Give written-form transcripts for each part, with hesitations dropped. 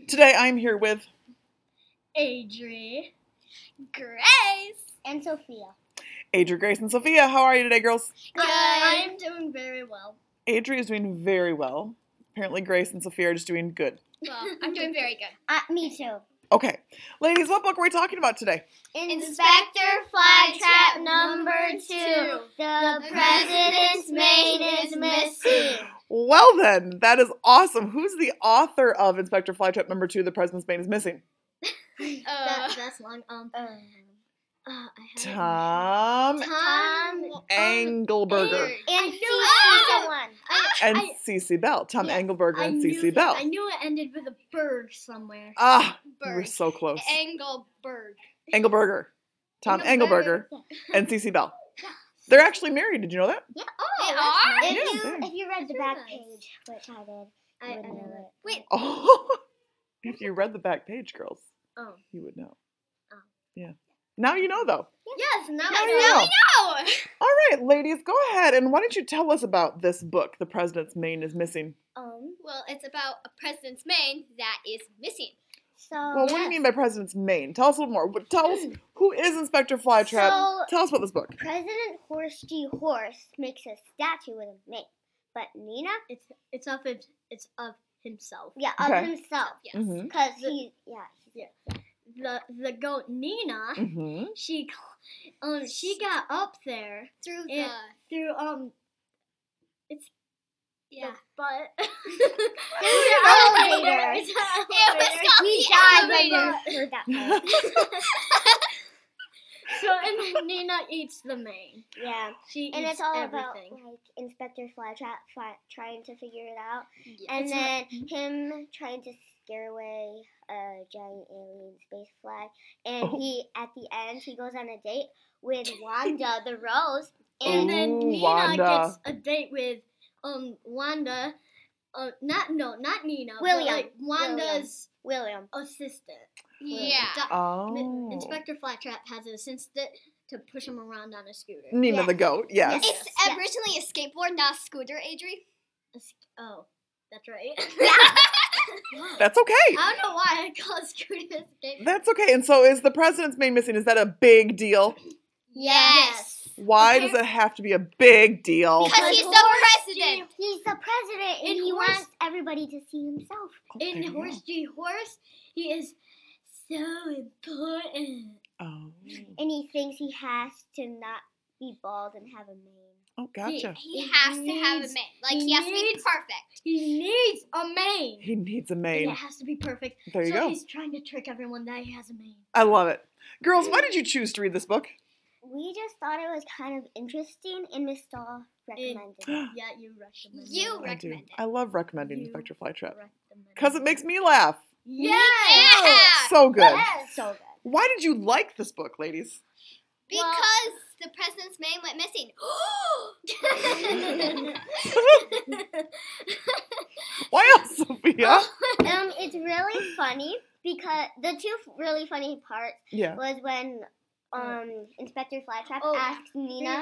Today I'm here with Adri, Grace. and Sophia. Adri, Grace, and Sophia. How are you today, girls? Good. I am doing very well. Adri is doing very well. Apparently Grace and Sophia are just doing good. Well, I'm doing very good. Me too. Okay. Ladies, what book are we talking about today? Inspector Flytrap number 2. The President's mane is missing. Well then, that is awesome. Who's the author of Inspector Flytrap number 2, The President's Mane is Missing? That's long. Tom Engelberger. And someone. And Cece Bell. Tom Engelberger and Cece Bell. I knew it ended with a bird somewhere. Ah, you were Berg. so close. Engelberg. Engelberger. Tom Engelberger and Cece Bell. They're actually married. Did you know that? Yeah. They That's are? nice. If you read the back page, which I did, I you would know it. Wait. Oh, if you read the back page, girls, Oh. you would know. Oh. Yeah. Now you know, though. Yes, now Now I you know. know. No. All right, ladies, go ahead and why don't you tell us about this book, The President's Mane is Missing? Well, it's about a president's mane that is missing. So, Well, what do you mean by President's Mane? Tell us a little more. Tell us, who is Inspector Flytrap? So- Tell us about this book. President Horse G. Horse makes a statue with a mane, but Nina, it's of himself. Yeah, of Okay. himself. Yes. Mm-hmm. Because the goat Nina, Mm-hmm. she got up there Through the through yeah. butt. Through the elevator. It was called We the died when elevator. we heard that part. So and then Nina eats the mane. Yeah, And eats it's all everything. about like Inspector Flytrap trying to figure it out, Yeah. and then him trying to scare away a giant alien space flag. And he, at the end, he goes on a date with Wanda the Rose. And then Ooh, Nina Wanda. gets a date with Wanda. Not Nina. but, William. like, Wanda's William. assistant. Yeah. Oh. Inspector Flytrap has an assistant to push him around on a scooter. Nina Yes. the goat, yes. It's Yes. originally a skateboard, not a scooter, Adri. Oh, that's right. That's okay. I don't know why I call it scooter a skateboard. That's okay. And so is the President's Mane missing? Is that a big deal? Yes. Why Okay. does it have to be a big deal? Because he's Horse the president. He's the president, and In he Horse- wants everybody to see himself. There In you go. Horse G Horse, he is so important. Oh. And he thinks he has to not be bald and have a mane. Oh, gotcha. He has to have a needs- mane. Like, he he has to be needs- perfect. He needs a mane. He needs a And mane. it has to be perfect. There you so go. he's trying to trick everyone that he has a mane. I love it. Girls, why did you choose to read this book? We just thought it was kind of interesting, and Miss Dahl recommended it. Yeah, you recommend You it. I do. recommend it. I love recommending You Inspector Flytrap. recommend Because it makes me laugh. Yeah. So good. Yes. So good. Why did you like this book, ladies? Because the president's mane went missing. Why else, Sophia? It's really funny because the two really funny parts Yeah. was when Inspector Flytrap Oh, asked Nina,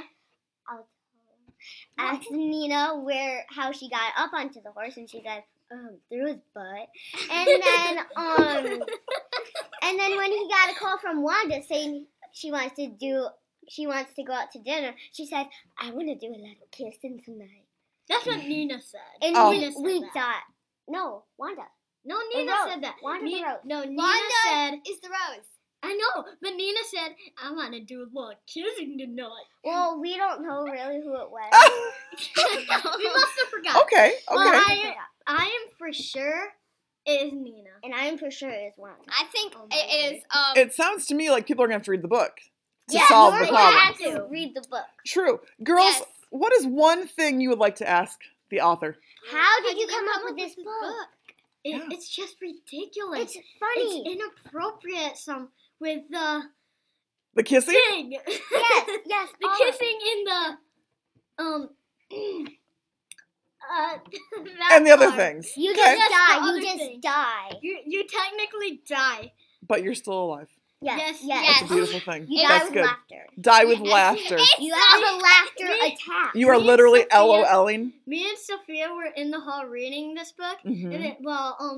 asked Nina how she got up onto the horse, and she said, through his butt. And then and then when he got a call from Wanda saying she wants to go out to dinner, she said, I want to do a little kissing tonight. That's what Nina said. And Oh. we Nina said that. thought, no, Wanda. No, Nina Rose. said that. Wanda the Rose. No, Nina Wanda said, is the rose. I know, but Nina said, I want to do a little kissing tonight. Well, we don't know really who it was. We must have forgot. Okay, Well, okay. I am for sure it is Nina. And I'm for sure it is Wanda. I think Oh my it is, It sounds to me like people are going to have to read the book to Yeah, solve you're the gonna problem. have to read the book. True. Girls, Yes. what is one thing you would like to ask the author? How did you come up with this book? Yeah. It's just ridiculous. It's funny. It's inappropriate. With the The kissing? thing. yes. The all of it. kissing in the that And the other part. things. You Okay. just Yes, the die. other You just thing. die. You technically die. But you're still alive. Yes. Yes, That's a Yes. beautiful thing. You die That's with good. laughter. Die with Yes. laughter. You have a laughter attack. You are Me and literally Sophia- LOLing. Me and Sophia were in the hall reading this book, Mhm. and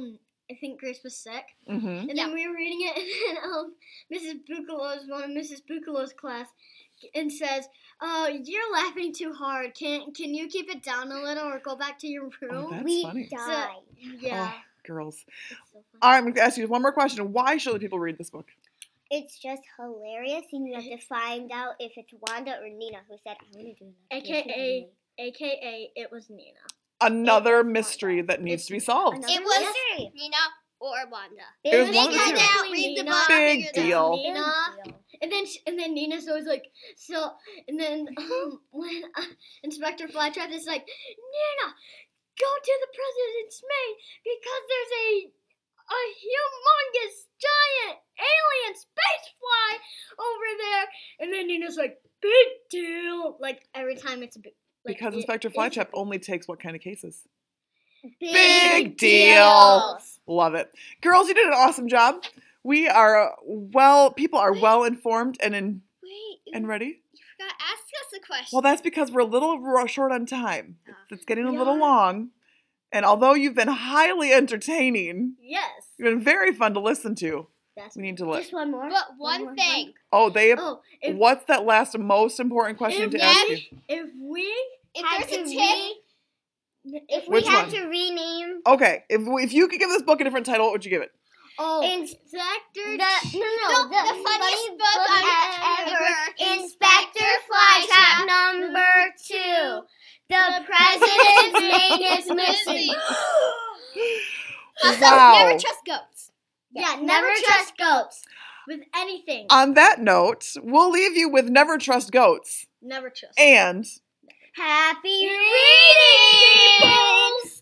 I think Grace was sick. Mm-hmm. And then we were reading it, and Mrs. Bucalow's one of Mrs. Bucalow's class, and says, "Oh, you're laughing too hard. Can you keep it down a little or go back to your room?" Oh, that's We funny. died. Yeah. Oh, girls. It's so funny. All right, I'm going to ask you one more question. Why should people read this book? It's just hilarious, and you have to find out if it's Wanda or Nina who said, "I want to do that." AKA, it was Nina. Another It was mystery Wanda. that needs to be solved. Another It was mystery. Nina or Wanda. It was Big one of the Find two. out, read the Nina. book, Big figure it out. deal. Big Nina. deal. And then Nina's always like, so, and then when Inspector Flytrap is like, Nina, go to the president's main because there's a humongous giant alien space fly over there. And then Nina's like, big deal. Like every time it's a big. Like, Because it Inspector is a Flytrap big- only takes what kind of cases? Big deal. deals. Love it. Girls, you did an awesome job. We are people are well informed and Wait, ready. you forgot to ask us a question. Well, that's because we're a little short on time. It's getting a We little are. long. And although you've been highly entertaining, Yes. you've been very fun to listen to. That's We need to look. Just one more. But One one more, thing. Oh, they have. Oh, if What's that last most important question if to we- ask you? if we If Had there's a to tip, If we Which had one? to rename Okay, if you could give this book a different title, what would you give it? Inspector the funniest book ever. Inspector Flytrap number 2. The president's name is missing. Also, Wow. never trust goats. Yeah, Never trust goats. with anything. On that note, we'll leave you with Never Trust Goats. Never trust. And Happy readings!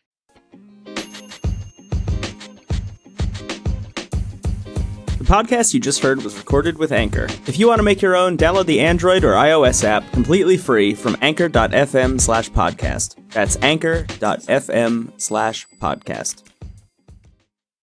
The podcast you just heard was recorded with Anchor. If you want to make your own, download the Android or iOS app completely free from anchor.fm/podcast. That's anchor.fm/podcast.